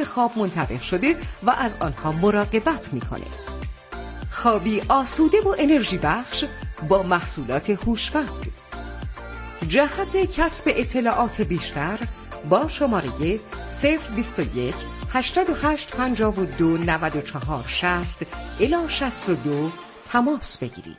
سیستم خواب منطبق شده و از آنها مراقبت میکنه. خوابی آسوده و انرژی بخش با محصولات هوشمند. جهت کسب اطلاعات بیشتر با شماره 021 88 52 94 60 الی 62 تماس بگیرید.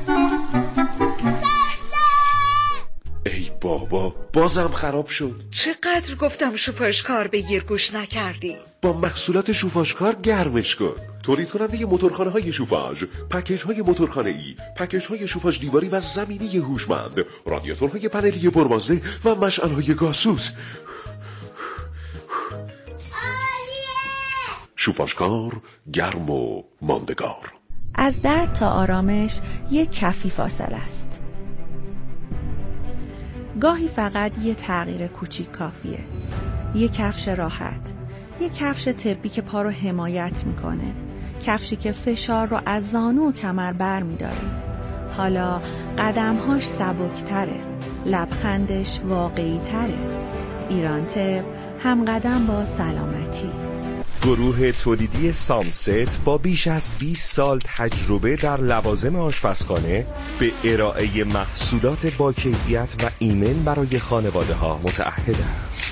ای بابا، بازم خراب شد. چقدر گفتم شوفاژکار بگیر گوش نکردی. با محصولات شوفاژکار گرمش کن. تولید کننده موتورخانه های شوفاژ، پکیج های موتورخانه ای، پکیج های شوفاژ دیواری و زمینی هوشمند، رادیاتورهای پنلی پربازده و مشعل های گازسوز. شوفاژکار گرم و ماندگار. از درد تا آرامش یک کفی فاصله است. گاهی فقط یه تغییر کوچیک کافیه. یه کفش راحت، یه کفش طبی که پا رو حمایت میکنه، کفشی که فشار رو از زانو و کمر بر میداره. حالا قدمهاش سبکتره، لبخندش واقعی تره. ایران طب، هم قدم با سلامتی. گروه تولیدی سامست با بیش از 20 سال تجربه در لوازم آشپزخانه به ارائه محصولات با کیفیت و ایمن برای خانواده ها متعهد است.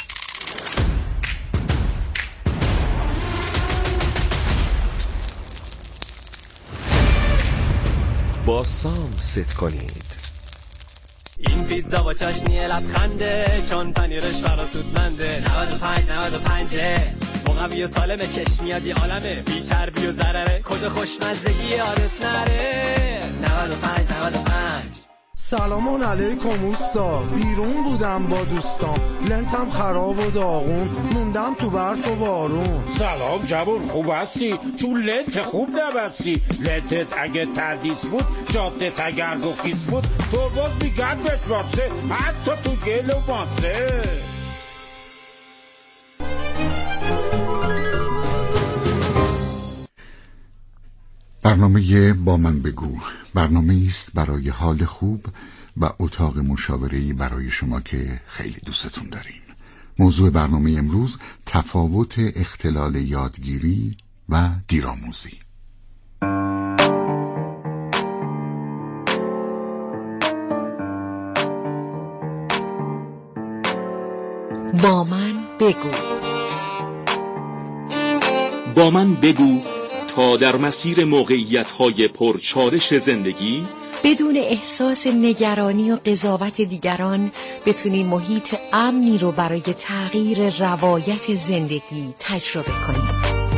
با سامست کنید. این پیتزا با چاشنی لبخنده، چون پنیرش فراسودمنده. 95 مقوی و سالمه، چشم میاد یه عالمه، بی چربی و ضرره، کد خوشمزگی یادت نره. 95 سلامون علیکم اوستا، بیرون بودم با دوستام، لنتم خراب و داغون، موندم تو برف و بارون. سلام جوون، خوب هستی؟ چون لنت خوب نبستی. لنتت اگه تردیس بود، جادت اگر گخیز بود، تو باز میگردت واسه، حتی تو گل و ماسه. برنامه با من بگو برنامه است برای حال خوب و اتاق مشاوره‌ای برای شما که خیلی دوستتون داریم. موضوع برنامه امروز تفاوت اختلال یادگیری و دیرآموزی. با من بگو. با من بگو تا در مسیر موقعیت‌های پرچالش زندگی بدون احساس نگرانی و قضاوت دیگران بتونی محیط امنی رو برای تغییر روایت زندگی تجربه کنی.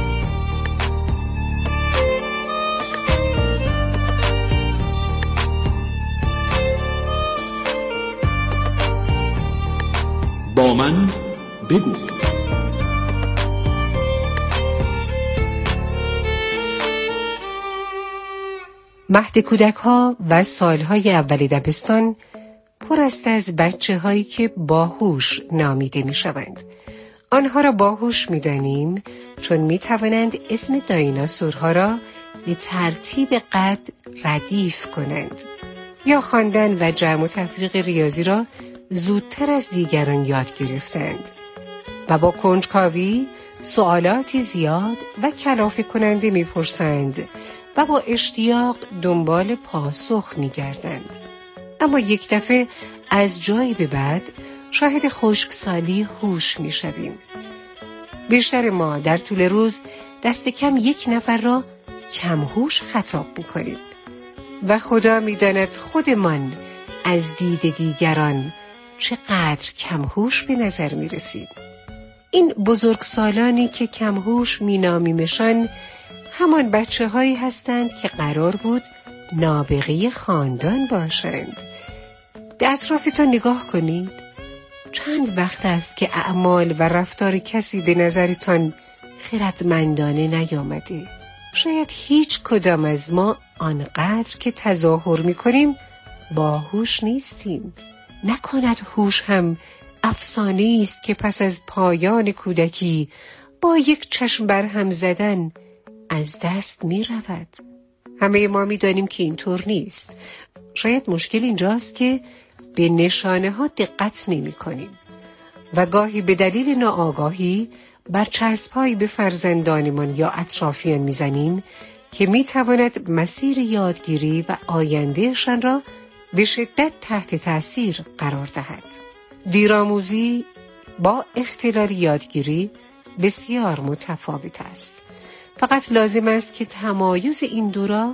با من بگو. مهد کودک‌ها و سالهای اول دبستان پر است از بچه‌هایی که باهوش نامیده می‌شوند. آنها را باهوش می‌دانیم چون می‌توانند اسم دایناسورها را به ترتیب قد ردیف کنند یا خواندن و جمع و تفریق ریاضی را زودتر از دیگران یاد گرفتند و با کنجکاوی سوالاتی زیاد و کلافه کننده می‌پرسند و با اشتیاق دنبال پاسخ می‌گردند. اما یک دفعه از جایی به بعد شاهد خشکسالی هوش می‌شویم. بیشتر ما در طول روز دست کم یک نفر را کم هوش خطاب می‌کنیم و خدا می‌داند خودمان از دید دیگران چقدر کم هوش به نظر می‌رسیم. این بزرگسالانی که کم هوش می‌نامیمشان همان بچه‌هایی هستند که قرار بود نابغه خاندان باشند. به اطرافتان نگاه کنید. چند وقت است که اعمال و رفتار کسی به نظرتان خردمندانه نیامده؟ شاید هیچ کدام از ما آنقدر که تظاهر می‌کنیم باهوش نیستیم. نکند هوش هم افسانه‌ای است که پس از پایان کودکی با یک چشم برهم زدن از دست می رود. همه ما می دانیم که اینطور نیست. شاید مشکل اینجاست که به نشانه ها دقت نمی کنیم و گاهی به دلیل ناآگاهی برچسب‌هایی به فرزندانمان یا اطرافیان می‌زنیم که می‌تواند مسیر یادگیری و آیندهشان را به شدت تحت تأثیر قرار دهد. دیرآموزی با اختلال یادگیری بسیار متفاوت است. فقط لازم است که تمایز این دو را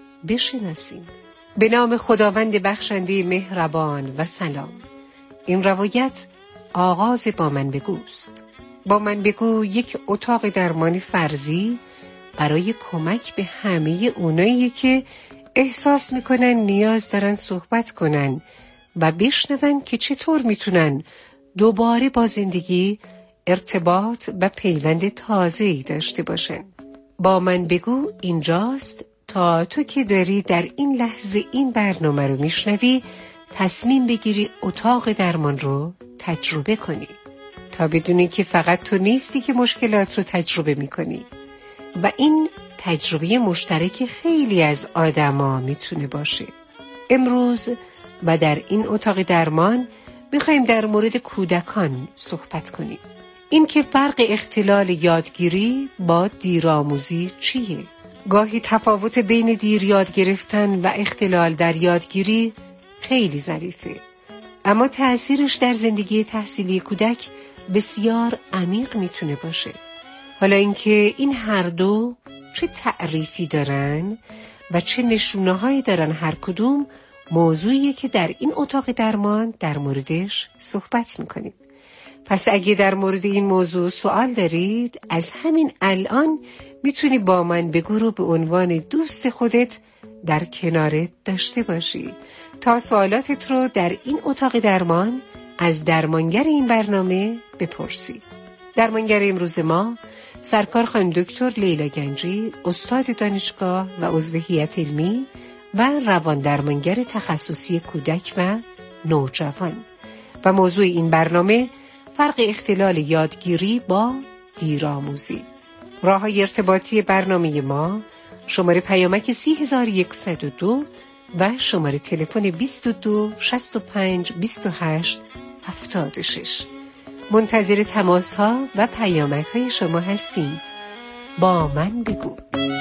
بشناسیم. به نام خداوند بخشنده مهربان و سلام. این روایت آغاز با من بگوست. با من بگو یک اتاق درمان فرضی برای کمک به همه اونایی که احساس میکنن نیاز دارن صحبت کنن و بشنون که چطور میتونن دوباره با زندگی ارتباط و پیوند تازه‌ای داشته باشن. با من بگو اینجاست تا تو که داری در این لحظه این برنامه رو میشنوی تصمیم بگیری اتاق درمان رو تجربه کنی، تا بدونی که فقط تو نیستی که مشکلات رو تجربه میکنی و این تجربه مشترک خیلی از آدما میتونه باشه. امروز و در این اتاق درمان میخوایم در مورد کودکان صحبت کنیم. این که فرق اختلال یادگیری با دیرآموزی چیه؟ گاهی تفاوت بین دیر یاد گرفتن و اختلال در یادگیری خیلی ظریفه، اما تأثیرش در زندگی تحصیلی کودک بسیار عمیق میتونه باشه. حالا اینکه این هر دو چه تعریفی دارن و چه نشونه‌هایی دارن هر کدوم، موضوعیه که در این اتاق درمان در موردش صحبت میکنیم. پس اگه در مورد این موضوع سوال دارید، از همین الان میتونی با من بگو رو به عنوان دوست خودت در کنارت داشته باشی تا سوالاتت رو در این اتاق درمان از درمانگر این برنامه بپرسی. درمانگر امروز ما سرکار خانم دکتر لیلا گنجی، استاد دانشگاه و عضو هیئت علمی و روان درمانگر تخصصی کودک و نوجوان، و موضوع این برنامه فرق اختلال یادگیری با دیرآموزی. راه‌های ارتباطی برنامه ما شماره پیامک 3102 و شماره تلفن 22 65 28 76. منتظر تماس‌ها و پیامک‌های شما هستیم. با من بگو.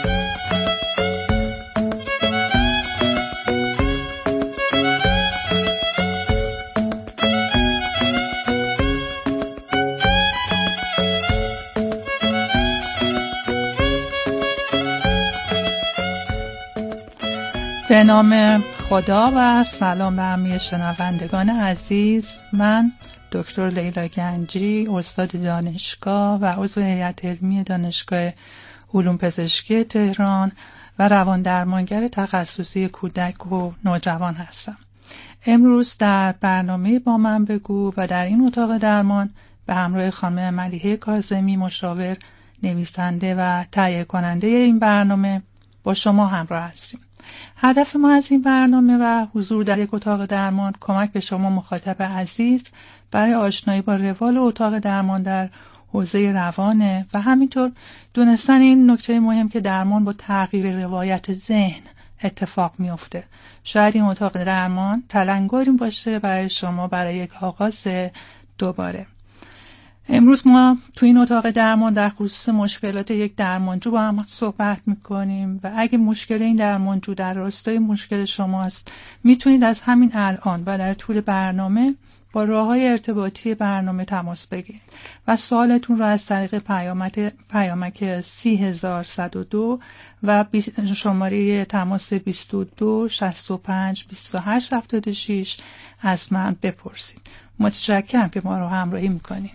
به نام خدا و سلام به همه شنوندگان عزیز. من دکتر لیلا گنجی، استاد دانشگاه و عضو هیئت علمی دانشگاه علوم پزشکی تهران و روان درمانگر تخصصی کودک و نوجوان هستم. امروز در برنامه با من بگو و در این اتاق درمان به همراه خانم ملیحه کاظمی، مشاور، نویسنده و تهیه کننده این برنامه با شما همراه هستیم. هدف ما از این برنامه و حضور در یک اتاق درمان کمک به شما مخاطب عزیز برای آشنایی با روال اتاق درمان در حوزه روانه و همینطور دونستن این نکته مهم که درمان با تغییر روایت ذهن اتفاق میفته. شاید این اتاق درمان تلنگری باشه برای شما برای یک آغاز دوباره. امروز ما تو این اتاق درمان در خصوص مشکلات یک درمانجو با هم صحبت میکنیم و اگه مشکل این درمانجو در راستای مشکل شماست، میتونید از همین الان و در طول برنامه با راه‌های ارتباطی برنامه تماس بگیرید و سوالتون رو از طریق پیامک 3102 و شماره تماس 22 65 28 76 از من بپرسید. متشکرم که ما رو همراهی میکنید.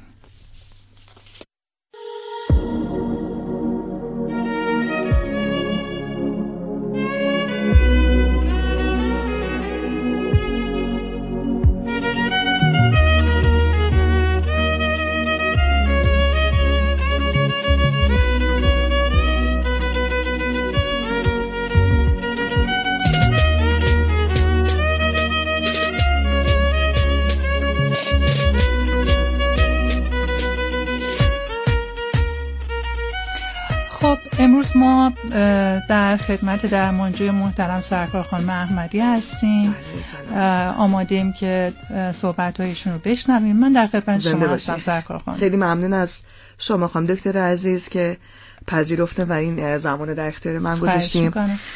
خب امروز ما در خدمت درمانجوی محترم سرکار خانم احمدی هستیم. آماده ایم که صحبت‌هایشون رو بشنویم. من در خدمت شما هستم سرکار خانم. خیلی ممنون از شما خانم دکتر عزیز که پذیرفتن و این زمان در اختیار من گذاشتیم.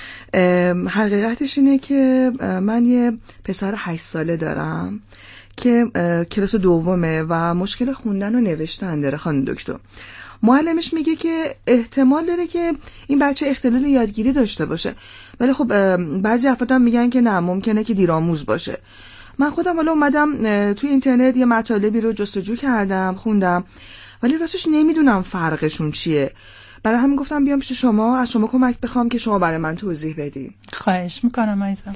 حقیقتش اینه که من یه پسر 8 ساله دارم که کلاس دومه و مشکل خوندن و نوشتن داره خانم دکتر. معلمش میگه که احتمال داره که این بچه اختلال یادگیری داشته باشه، ولی خب بعضی افراد هم میگن که نه، ممکنه که دیرآموز باشه. من خودم حالا اومدم توی اینترنت یه مطالبی رو جستجو کردم، خوندم، ولی راستش نمیدونم فرقشون چیه. برای همین گفتم بیام پیش شما، از شما کمک بخوام که شما برای من توضیح بدین. خواهش میکنم عزیزم.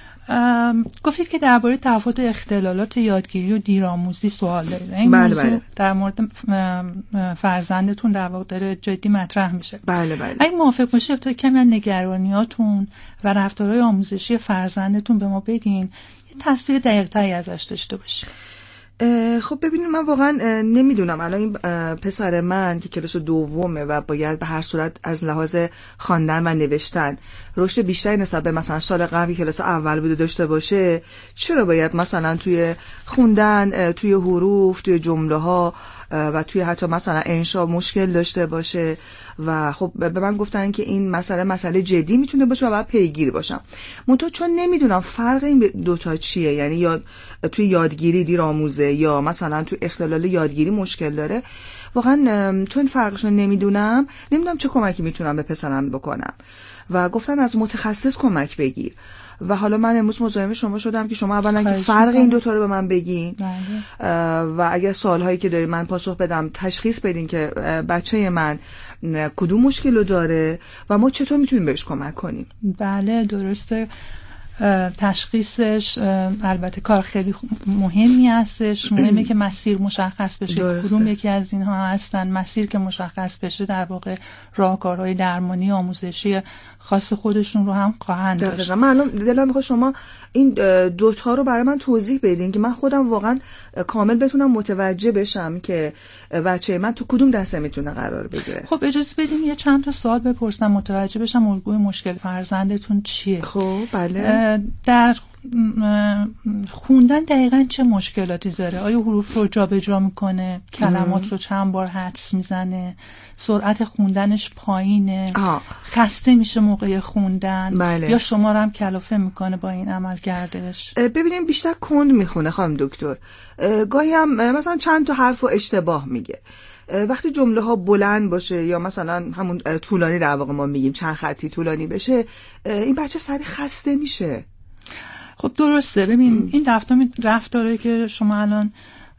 گفتید که درباره تفاوت اختلالات یادگیری و دیرآموزی سوال دارید. این موضوع در مورد فرزندتون در واقع داره جدی مطرح میشه. بله. اگه موافق باشید ابتدا کمی نگرانیاتون و رفتارهای آموزشی فرزندتون به ما بگین، یه تصویر دقیق‌تری ازش داشته باشیم. خب ببینید، من واقعا نمیدونم الان این پسر من که کلاس دومه و باید به هر صورت از لحاظ خواندن و نوشتن رشد بیشتری نسبت به مثلا سال قبل کلاس اول بوده داشته باشه، چرا باید مثلا توی خوندن، توی حروف، توی جمله ها و توی حتی مثلا انشا مشکل داشته باشه؟ و خب به من گفتن که این مسئله جدی میتونه باشه و باید پیگیر باشم. منتها چون نمیدونم فرق این دوتا چیه، یعنی یا توی یادگیری دیرآموزه یا مثلا توی اختلال یادگیری مشکل داره، واقعا چون فرقشون نمیدونم چه کمکی میتونم به پسرم بکنم و گفتن از متخصص کمک بگیر. و حالا من امروز مزاحم شما شدم که شما اولا که فرق این دوتا رو به من بگین و اگر سوالهایی که دارید من پاسخ بدم، تشخیص بدین که بچه من کدوم مشکل رو داره و ما چطور میتونیم بهش کمک کنیم. بله درسته. تشخیصش البته کار خیلی مهمی هستش. مهمه که مسیر مشخص بشه. کدوم یکی از اینها هستن. مسیر که مشخص بشه در واقع راهکارهای درمانی آموزشی خاص خودشون رو هم خواهند داشت. من الان دلم میخواد شما این دوتا رو برای من توضیح بدین که من خودم واقعا کامل بتونم متوجه بشم که بچه من تو کدوم دسته میتونه قرار بگیره. خب اجازه بدین یه چند تا سوال بپرسم متوجه بشم الگوی مشکل فرزندتون چیه. خب بله. در خوندن دقیقاً چه مشکلاتی داره؟ آیا حروف رو جابجا میکنه؟ کلمات رو چند بار حدس میزنه؟ سرعت خوندنش پایینه؟ خسته میشه موقع خوندن؟ بله. یا شما رو هم کلافه میکنه با این عمل کردش؟ ببینیم بیشتر کند میخونه خانم دکتر. گاهی هم مثلا چند تا حرف رو اشتباه میگه. وقتی جمله ها بلند باشه یا مثلا همون طولانی در واقع ما میگیم چند خطی طولانی بشه، این بچه سریع خسته میشه. خب درسته. ببین این رفتاری که شما الان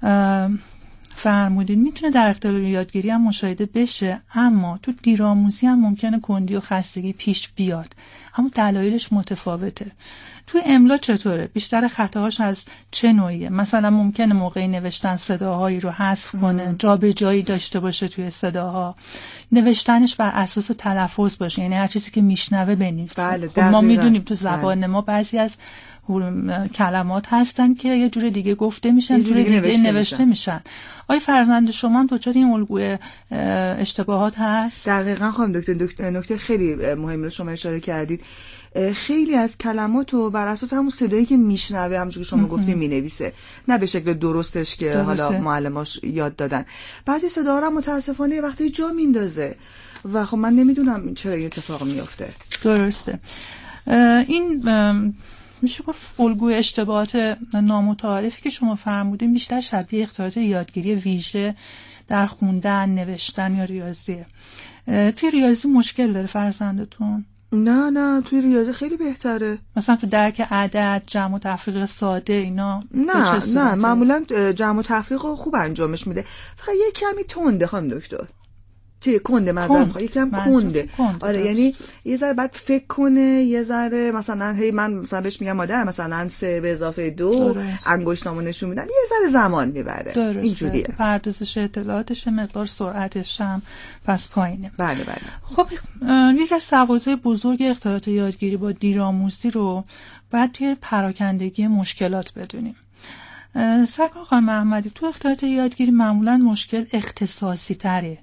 فرمودین میتونه در اختلال یادگیری هم مشاهده بشه، اما تو دیرآموزی هم ممکنه کندی و خستگی پیش بیاد، اما دلایلش متفاوته. توی املا چطوره؟ بیشتر خطاهاش از چه نوعیه؟ مثلا ممکنه موقع نوشتن صداهایی رو حذف کنه، جابجایی داشته باشه توی صداها، نوشتنش بر اساس تلفظ باشه، یعنی هر چیزی که میشنوه بنویسه. بله، ما میدونیم تو زبان ما بعضی از کلمات هستن که یه جور دیگه گفته میشن، جور دیگه نوشته میشن. آیا فرزند شما هم دچار این الگوی اشتباهات هست؟ دقیقاً خانم دکتر، نکته خیلی مهمی رو شما اشاره کردید. خیلی از کلمات رو بر اساس همون صدایی که میشنوه، همونجوری که شما گفتید مینویسه، نه به شکل درستش که حالا معلماش یاد دادن. بعضی صداها رو متاسفانه وقتی جا میندازه و خب من نمیدونم چرا این اتفاق میفته. درسته. این میشه گفت الگوی اشتباهات نامتعارفی که شما فرمودین بیشتر شبیه اختلالات یادگیری ویژه در خوندن، نوشتن یا ریاضیه. توی ریاضی مشکل داره فرزندتون؟ نه توی ریاضی خیلی بهتره. مثلا تو درک عدد، جمع و تفریق ساده اینا؟ نه معمولا جمع و تفریق رو خوب انجامش میده، فقط یه کمی تنده خانم دکتر. چه کنده مثلا یکم کنده. آره یعنی یه ذره بعد فکر کنه، یه ذره مثلا من مثلا بهش میگم مادر مثلا 3 به اضافه 2 انگشتامو نشون میدم، یه ذره زمان میبره. اینجوریه. پردازش اطلاعاتش مقدار سرعتش هم پس پایینه. بله. خب یکی از تفاوت‌های بزرگ اختلالات یادگیری با دیرآموزی رو باید توی پراکندگی مشکلات بدونیم. سرکار خانم احمدی، تو اختلالات یادگیری معمولا مشکل اختصاصی تره.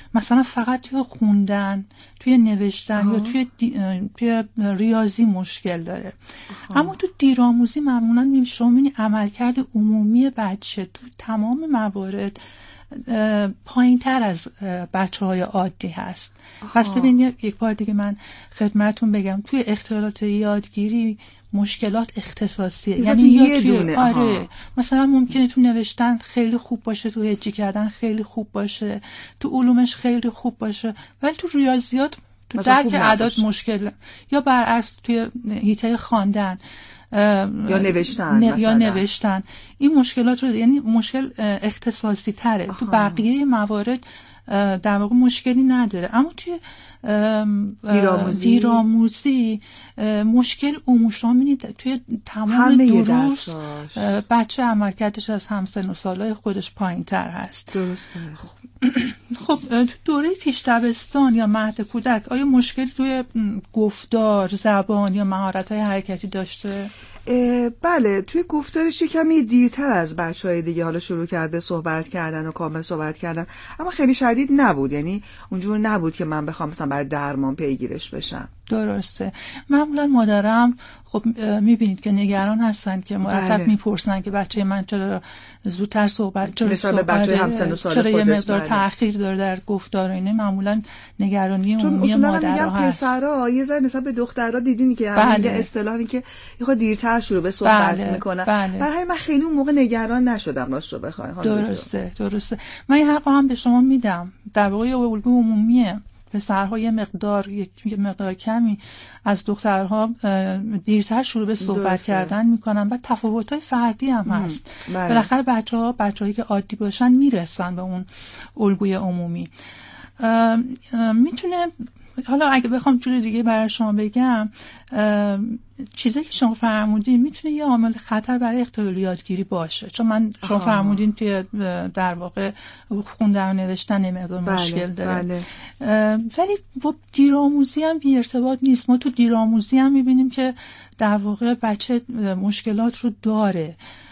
مثلا فقط توی خوندن، توی نوشتن یا توی ریاضی مشکل داره. اما تو دیرآموزی معمولا شما می‌بینید عملکرد عمومی بچه تو تمام موارد پایین تر از بچه‌های عادی هست. پس ببینید یک بار دیگه من خدمتون بگم توی اختلالات یادگیری مشکلات اختصاصیه، یعنی یه دونه. آره مثلا ممکنه تو نوشتن خیلی خوب باشه، تو هجی کردن خیلی خوب باشه، تو علومش خیلی خوب باشه، ولی تو ریاضیات تو درک اعداد مشکل، یا برعکس توی حیطه خواندن یا نوشتن این مشکلات رو، یعنی مشکل اختصاصی تره. تو بقیه موارد در واقع مشکلی نداره، اما توی دیرآموزی مشکل شما می‌بینید توی تمام دروس بچه عملکردش از همسن و سالای خودش پایین‌تر هست. درسته. خب تو دوره پیش دبستان یا مهد کودک آیا مشکل توی گفتار، زبان یا مهارت‌های حرکتی داشته؟ بله، توی گفتارش کمی دیرتر از بچه‌های دیگه حالا شروع کرده صحبت کردن و کامل صحبت کردن، اما خیلی شدید نبود، یعنی اونجور نبود که من بخوام مثلا برای درمان پیگیرش بشم. درسته. معمولا مادرم خب میبینید که نگران هستن که مرتب میپرسن که بچه من چرا زودتر صحبت، چرا بچه همسن و سال خودش، چرا یه مقدار تأخیر داره در گفتار. اینه معمولا نگرانی عمومی مادرها هست. چون پسرا یه ذره نسبت به دخترها دیدین که همین اصطلاحی که یه خود دیرتر شروع به صحبت میکنن. برای همین من خیلی اون موقع نگران نشدم راست رو بخواید. درسته. من این حقا هم به شما میدم. در واقع الگوی عمومیه پسرها یه مقدار کمی از دخترها دیرتر شروع به صحبت کردن میکنن و تفاوت‌های فردی هم هست. بالاخره بچه‌هایی که عادی باشن میرسن به اون الگوی عمومی. میتونه، حالا اگه بخوام جور دیگه برای شما بگم، چیزی که شما فرمودین میتونه یه عامل خطر برای اختلال یادگیری باشه، چون شما فرمودین توی در واقع خوندن و نوشتن مقدار مشکل داره. ولی با دیرآموزی هم بی ارتباط نیست. ما تو دیرآموزی هم میبینیم که در واقع بچه مشکلات رو داره.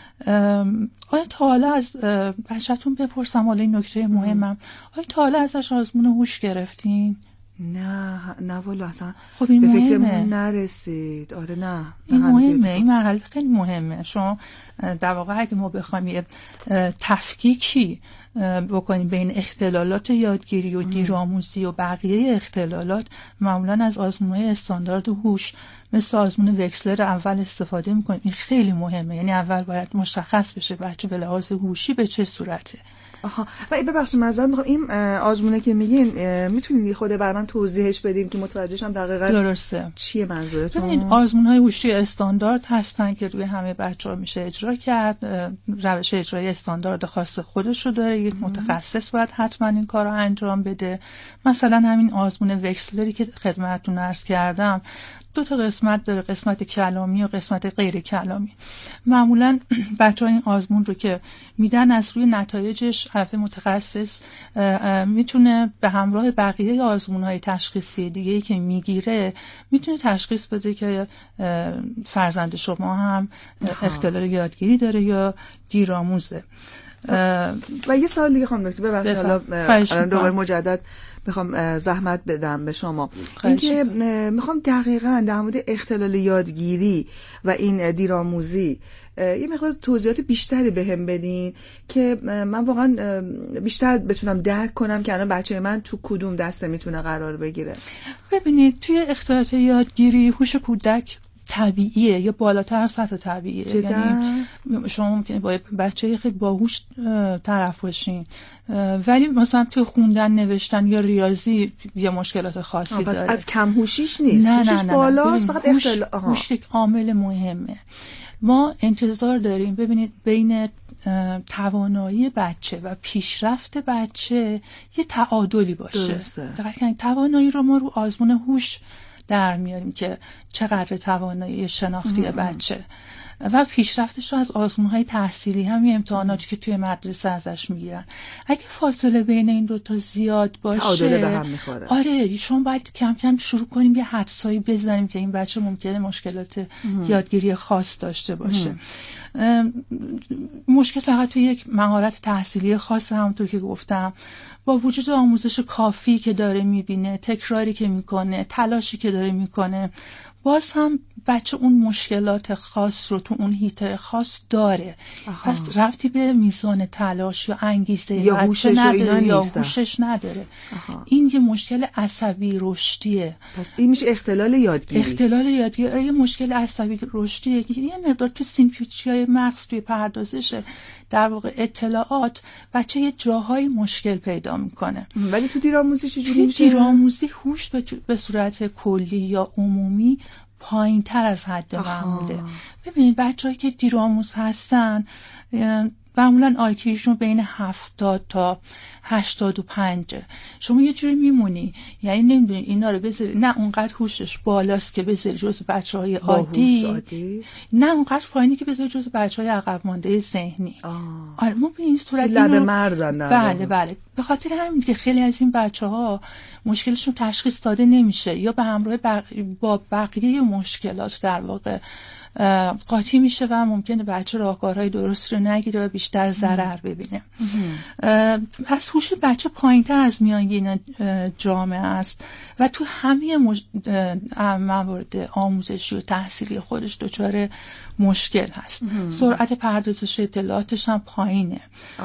آیا تا حالا از بچه‌تون بپرسم، حالا این نکته مهمم، آیا تا حالا ازش آزمون هوش گرفتین؟ نه والا اصلا خب این به مهمه. فکرمون نرسید. آره نه این مهمه، این مرحله خیلی مهمه. شما در واقع اگه ما بخوایم یه تفکیکی بکنیم بین اختلالات یادگیری و دیرآموزی و بقیه اختلالات، معمولا از آزمون‌های استاندارد هوش مثل آزمون وکسلر اول استفاده میکنیم. این خیلی مهمه، یعنی اول باید مشخص بشه بچه به لحاظ هوشی به چه صورته. و ببخشید معذرت میخوام، این آزمونه که میگین میتونید خود برای من توضیحش بدین که متوجه شم دقیقاً درسته چیه منظورتون؟ این آزمون‌های هوشی استاندارد هستن که روی همه بچه‌ها میشه اجرا کرد. روش اجرایی استاندارد خاص خودش رو داره. یک متخصص باید حتما این کارو انجام بده. مثلا همین آزمون وکسلری که خدمتتون عرض کردم 2 تا قسمت داره، قسمت کلامی و قسمت غیر کلامی. معمولا بچه‌ها این آزمون رو که میدن از روی نتایجش البته متخصص میتونه به همراه بقیه آزمون‌های تشخیصی دیگه‌ای که میگیره میتونه تشخیص بده که فرزند شما هم اختلال یادگیری داره یا دیرآموزه. و یه سوال دیگه خانم دکتر، ببخشید حالا دوباره مجدد میخوام زحمت بدم به شما، اینکه میخوام دقیقاً در مورد اختلال یادگیری و این دیرآموزی یه مقدار توضیحات بیشتری بهم بدین که من واقعا بیشتر بتونم درک کنم که الان بچه من تو کدوم دسته میتونه قرار بگیره. ببینید توی اختلالات یادگیری هوش کودک طبیعیه یا بالاتر از سطح طبیعیه. یعنی شما ممکنه با بچه خیلی باهوش طرف باشین ولی مثلا توی خوندن، نوشتن یا ریاضی یه مشکلات خاصی داره. پس از کم هوشیش نیست. هوشش بالاست، فقط هوش یک عامل مهمه. ما انتظار داریم ببینید بین توانایی بچه و پیشرفت بچه یه تعادلی باشه. درسته. توانایی رو ما رو آزمون هوش در میاریم که چقدر توانایی شناختی بچه و پیشرفتش رو از آزمون‌های تحصیلی، همین امتحاناتی که توی مدرسه ازش میگیرن. اگه فاصله بین این 2 تا زیاد باشه تعادل به هم میخوره. آره، شما باید کم کم شروع کنیم یه حدسایی بزنیم که این بچه ممکنه مشکلات یادگیری خاص داشته باشه. مشکل فقط توی یک مهارت تحصیلی خاص، همونطور که گفتم با وجود آموزش کافی که داره میبینه، تکراری که میکنه، تلاشی که داره میکنه، باز هم بچه اون مشکلات خاص رو تو اون حیطه خاص داره. پس ربطی به میزان تلاش یا انگیزه یا هوشش نداره یا هوشش نداره. این یه مشکل عصبی رشدیه. پس این میشه اختلال یادگیری. اختلال یادگیری یه مشکل عصبی رشدیه که یه مقدار تو سینپیچیای مغز توی پردازش در واقع اطلاعات بچه یه جاهای مشکل پیدا میکنه. ولی تو دیرآموزی چجوری میشه؟ دیرآموزی هوش به صورت کلی یا عمومی پایین تر از حد معموله. ببینید بچه‌هایی که دیرآموز هستن معمولا آیکیوشون بین 70 تا 85. شما یه جوری میمونی، یعنی نمیدونی اینا رو بذاری، نه اونقدر هوشش بالاست که بذاری جز بچه‌های عادی، نه اونقدر پایینی که بذاری جز بچه‌های عقب مانده ذهنی. آره ما به این صورت لب مرزن. بله. به خاطر همین که خیلی از این بچه‌ها مشکلشون تشخیص داده نمیشه یا به همراه با بقیه مشکلات در واقع قاطی میشه و ممکنه بچه راهکارهای درست رو نگیره و بیشتر ضرر ببینه. پس هوش بچه پایین‌تر از میانگین جامعه است و تو همه موارد آموزشی و تحصیلی خودش دچار مشکل هست. سرعت پردازش اطلاعاتش هم پایینه.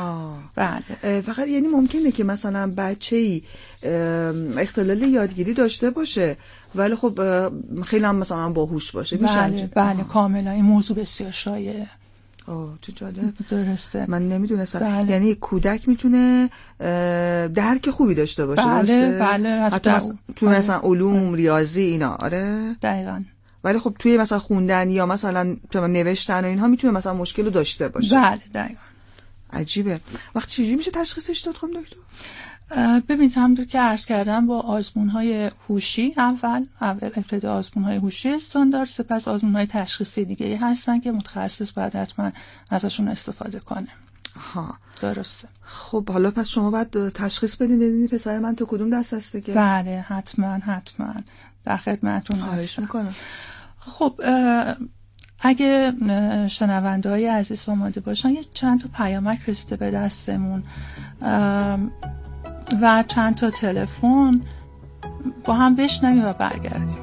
بله. فقط یعنی ممکنه که مثلا بچه‌ای اختلال یادگیری داشته باشه ولی خب خیلی هم مثلا باهوش باشه. بله کاملا. این موضوع بسیار شایعه. چه جالب. درسته. من نمیدونستم. یعنی کودک میتونه درک خوبی داشته باشه. بله. حتی تو مثلا علوم، ریاضی اینا. آره دقیقاً. ولی خب توی مثلا خوندن یا مثلا نوشتن و اینها میتونه مثلا مشکل رو داشته باشه. بله دقیقاً. عجیبه. وقت چجوری میشه تشخیصش داد خانم دکتر؟ ببینید همونطور که عرض کردم با آزمون‌های هوشی اول ابتدا آزمون‌های هوشی استاندارد، سپس آزمون‌های تشخیصی دیگه هستن که متخصص باید حتما ازشون استفاده کنه. درسته. خب حالا پس شما باید تشخیص بدین ببینید پسر من تو کدوم دست هسته که؟ بله حتما در خدمتتون هستم. خب اگه شنونده‌های عزیز آماده باشن یه چند تا پیامک رسیده به دستمون و چند تا تلفن با هم بشنویم و برگردیم.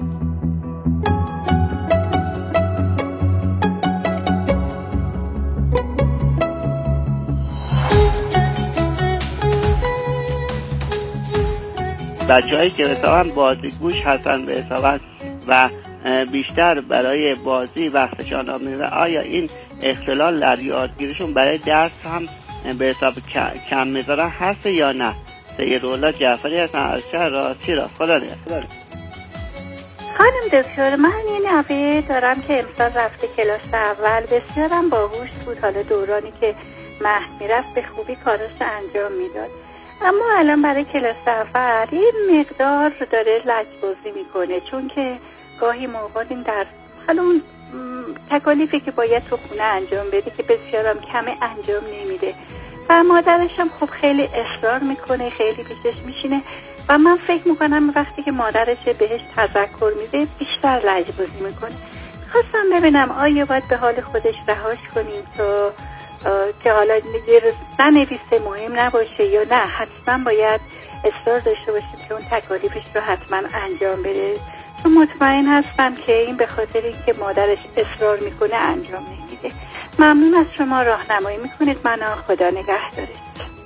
بچه‌هایی که مثلا بازیگوش هستن به حسابت و بیشتر برای بازی وقتشان میره، آیا این اختلال در یادگیریشون برای درس هم به حساب کم میذارن هست یا نه؟ سیدالله جعفری هستن از شهر راستی را. خدا نگهدار. خانم دکتر من یه نوه دارم که امسال رفته کلاس اول، بسیارم باهوش بود، حالا دورانی که مهد میرفت به خوبی کارش انجام میداد، اما الان برای کلاس اول یه مقدار داره لجبازی میکنه، چون که گاهی موقع این در حالا اون تکالیفی که باید تو خونه انجام بده که بسیارم کمه انجام نمیده و مادرش هم خب خیلی اصرار میکنه، خیلی پیشش میشینه و من فکر میکنم وقتی که مادرش بهش تذکر میده بیشتر لجبازی میکنه. خواستم ببینم آیا باید به حال خودش رهاش کنیم تا که حالا ننویسه مهم نباشه یا نه حتما باید اصرار داشته باشیم که اون تکالیفش رو حتما انجام بده، چون مطمئن هستم که این به خاطر اینکه مادرش اصرار میکنه انجام نمیده. ممنون از شما راهنمایی میکنید. منو خدا نگهدارید.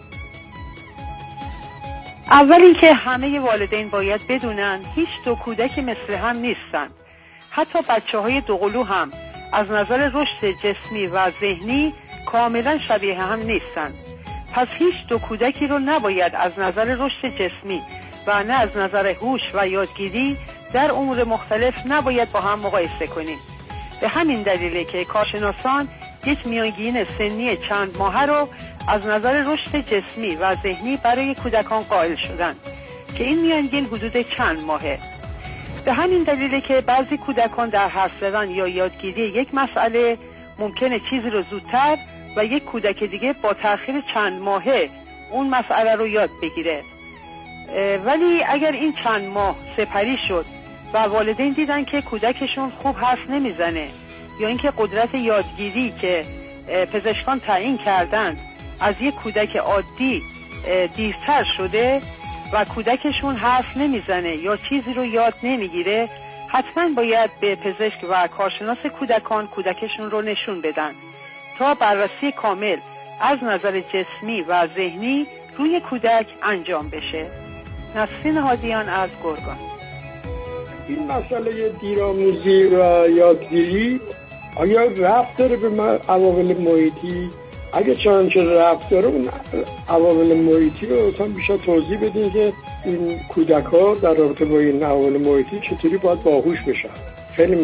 اول اینکه همه والدین باید بدونن هیچ دو کودک مثل هم نیستن. حتی بچه‌های دوقلو هم از نظر رشد جسمی و ذهنی کاملا شبیه هم نیستن. پس هیچ دو کودکی رو نباید از نظر رشد جسمی و نه از نظر هوش و یادگیری در امور مختلف نباید با هم مقایسه کنیم. به همین دلیله که کارشناسان یک میانگین سنی چند ماهه رو از نظر رشد جسمی و ذهنی برای کودکان قائل شدن که این میانگین حدود چند ماهه. به همین دلیله که بعضی کودکان در حرف زدن یا یادگیری یک مسئله ممکنه چیزی رو زودتر و یک کودک دیگه با تأخیر چند ماهه اون مسئله رو یاد بگیره. ولی اگر این چند ماه سپری شد و والدین دیدن که کودکشون خوب حرف نمیزنه یا اینکه قدرت یادگیری که پزشکان تعیین کردن از یک کودک عادی دیرتر شده و کودکشون حرف نمیزنه یا چیزی رو یاد نمیگیره، حتما باید به پزشک و کارشناس کودکان کودکشون رو نشون بدن تا بررسی کامل از نظر جسمی و ذهنی روی کودک انجام بشه. نسرین هادیان از گرگان. این مسئله دیرآموزی و یادگیری آیا ربط داره به عوامل محیطی؟ اگه چنانچه ربط داره اون عوامل محیطی رو لطفاً بیشتر توضیح بدین که این کودک ها در رابطه با این عوامل محیطی چطوری باید باهوش بشن. خیلی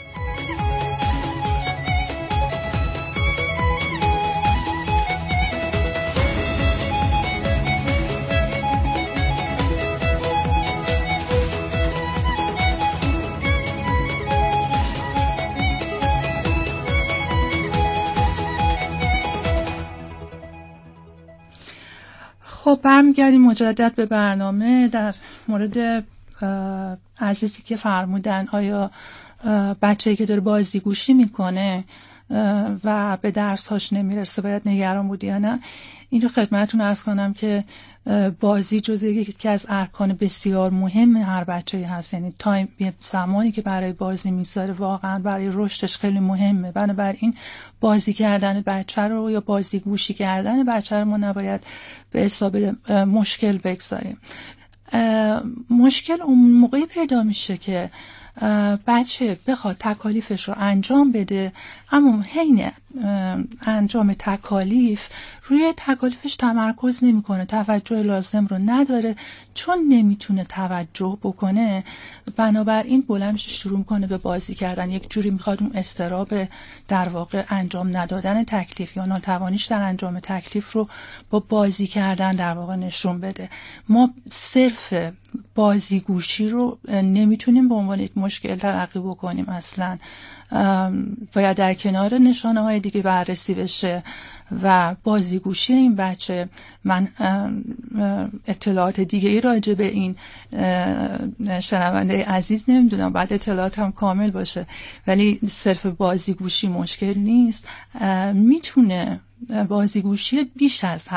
خب برمیگردیم مجدد به برنامه. در مورد عزیزی که فرمودن آیا بچه‌ای که داره بازیگوشی میکنه و به درس‌هاش نمیرسه باید نگران بود یا نه، این رو خدمتتون عرض کنم که بازی جزء یکی از ارکان بسیار مهم هر بچه‌ای هست. یعنی تایم، زمانی که برای بازی میذاره واقعا برای رشدش خیلی مهمه. بنابراین بازی کردن بچه رو یا بازیگوشی کردن بچه رو ما نباید به حساب مشکل بگذاریم. مشکل اون موقعی پیدا میشه که بچه بخواد تکالیفش رو انجام بده، اما حین انجام تکالیف روی تکالیفش تمرکز نمیکنه، توجه لازم رو نداره. چون نمیتونه توجه بکنه، بنابراین بلند میشه شروع میکنه به بازی کردن. یک جوری میخواد اون اضطراب در واقع انجام ندادن تکلیف یا ناتوانیش در انجام تکلیف رو با بازی کردن در واقع نشون بده. ما صرف بازیگوشی رو نمیتونیم به عنوان یک مشکل تلقی بکنیم اصلا. باید در کنار نشانه های دیگه بررسی بشه و بازیگوشی این بچه. من اطلاعات دیگه ای راجع به این شنونده عزیز نمیدونم، بعد اطلاعات هم کامل باشه، ولی صرف بازیگوشی مشکل نیست. میتونه بازیگوشی بیش از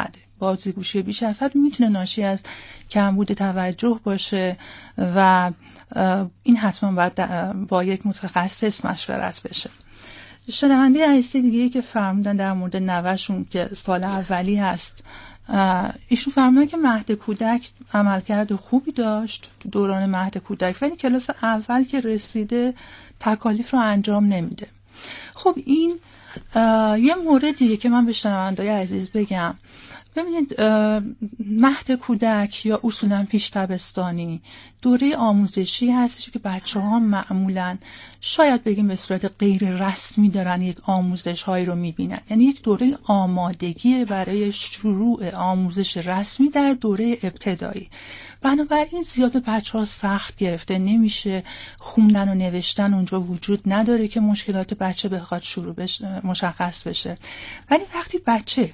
حد میتونه ناشی از کمبود توجه باشه و این حتما باید با یک متخصص مشورت بشه. شنونده عزیز دیگه‌ای که فرمودن در مورد نوه‌شون که سال اولی هست، ایشون فرمودن که مهد کودک عملکرد خوبی داشت تو دوران مهد کودک، ولی کلاس اول که رسیده تکالیف رو انجام نمیده. خب این یه موردیه که من به شنونده‌های عزیز بگم. ببینید، مهد کودک یا اصولا پیش دبستانی دوره آموزشی هستش که بچه‌ها معمولاً شاید بگیم به صورت غیر رسمی دارن یک آموزش هایی رو میبینن. یعنی یک دوره آمادگی برای شروع آموزش رسمی در دوره ابتدایی. بنابراین زیاد به بچه‌ها سخت گرفته نمیشه. خوندن و نوشتن اونجا وجود نداره که مشکلات بچه بخواد مشخص بشه. ولی وقتی بچه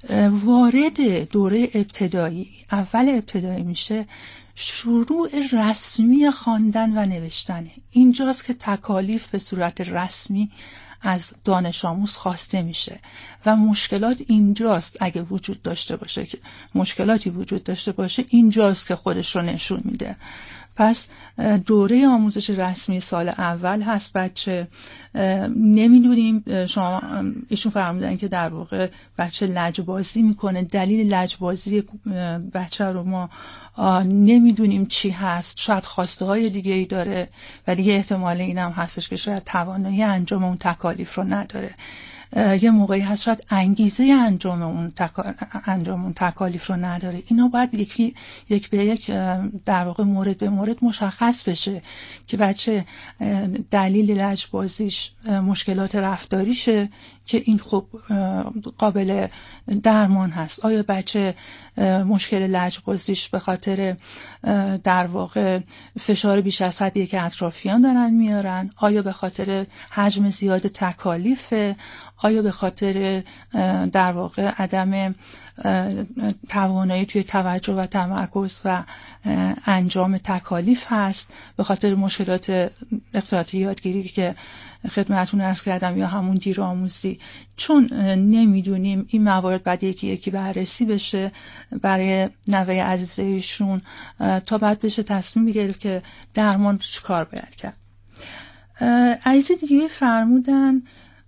وارد دوره ابتدایی، اول ابتدایی میشه، شروع رسمی خواندن و نوشتنه. اینجاست که تکالیف به صورت رسمی از دانش آموز خواسته میشه و مشکلات اینجاست. اگه وجود داشته باشه، که مشکلاتی وجود داشته باشه، اینجاست که خودش رو نشون میده. پس دوره آموزش رسمی سال اول هست بچه. نمیدونیم، شما ایشون فرمودن که در واقع بچه لجبازی میکنه. دلیل لجبازی بچه رو ما نمیدونیم چی هست. شاید خواسته های دیگه ای داره، ولی یه احتمال این هم هستش که شاید توانایی انجام اون تکالیف رو نداره. یه موقعی هست شاید انگیزه انجام اون تکالیف رو نداره. اینا باید یک به یک در واقع مورد به مورد مشخص بشه که بچه دلیل لجبازیش مشکلات رفتاریشه که این خب قابل درمان هست. آیا بچه مشکل لجبازیش به خاطر در واقع فشار بیش از حدی که اطرافیان دارن میارن؟ آیا به خاطر حجم زیاد تکالیفه؟ آیا به خاطر در واقع عدم توانایی توی توجه و تمرکز و انجام تکالیف هست؟ به خاطر مشکلات اختلالات یادگیری که خدمتتون عرض کردم یا همون دیرآموزی، چون نمیدونیم این موارد بعد یکی بررسی بشه برای نوه عزیز ایشون تا بعد بشه تصمیم بگیریم که درمان چه کار باید کرد. عزیز دیگه فرمودن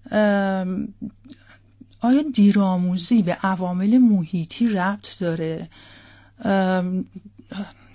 آیا دیرآموزی به عوامل محیطی ربط داره؟